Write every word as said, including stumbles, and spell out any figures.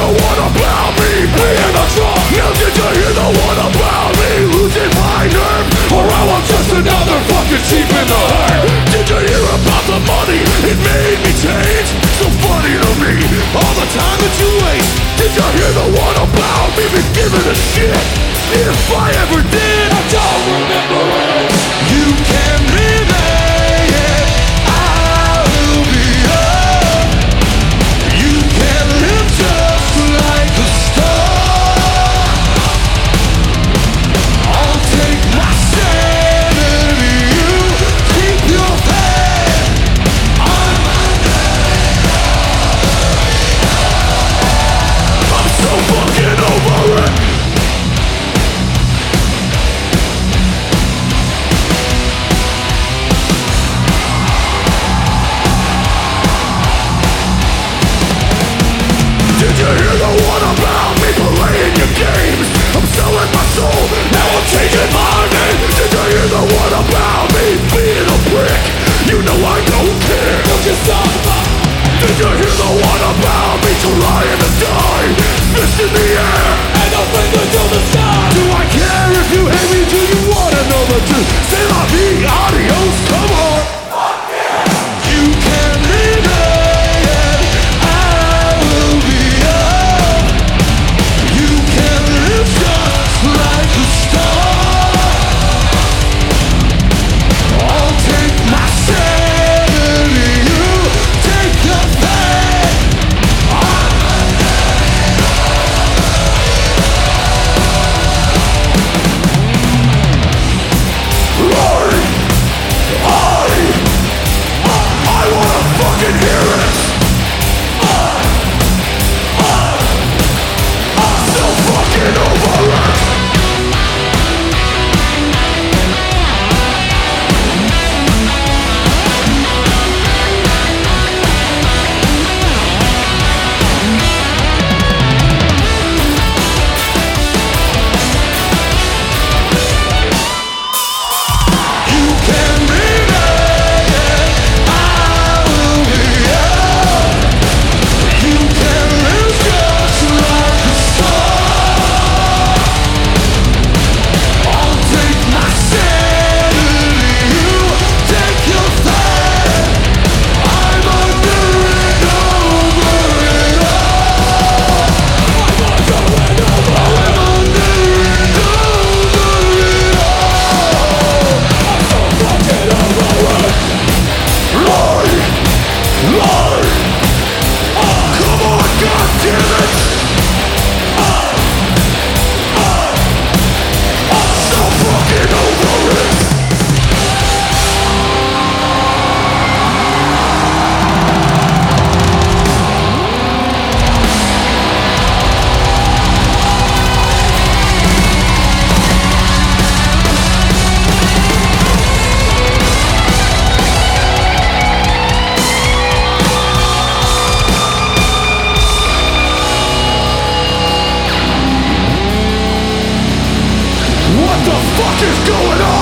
the one about me being a drunk? Now did you hear the one about me losing my nerve? Or how I'm just another fucking sheep in the herd? Did you hear about the money? It made me change. So funny to me, all the time that you waste. Did you hear the one about me been giving a shit? If I ever did, I don't remember it. You can remain it, I will be up. You can live just like a star. I'll take my sanity, you keep your faith. I'm I'm so fucking over it. Did you hear the one about me playing your games? I'm selling my soul, now I'm changing my name. Did you hear the one about me being a prick? You know I don't care, don't you stop. Did you hear the one about me trying to die? Fist in the air and a finger to the sky. Do I care if you hate me? Do you wanna know the truth? Say la vie, adios, come on. Fuck yeah. You can remain, I will be up. You can live just like a star. I'll take my sanity, you take your fate. Lord, I, I wanna fucking hear it. I'm so fucking over it. You can remain it, I will be up. You can live just like a star. I'll take my sanity, you take your fate. I'm under and over it all. I'm under and over I'm under and over it all. I'm so fucking over it. Lord, Lord, come on, goddammit. I'm so fucking over it. What the fuck is going on?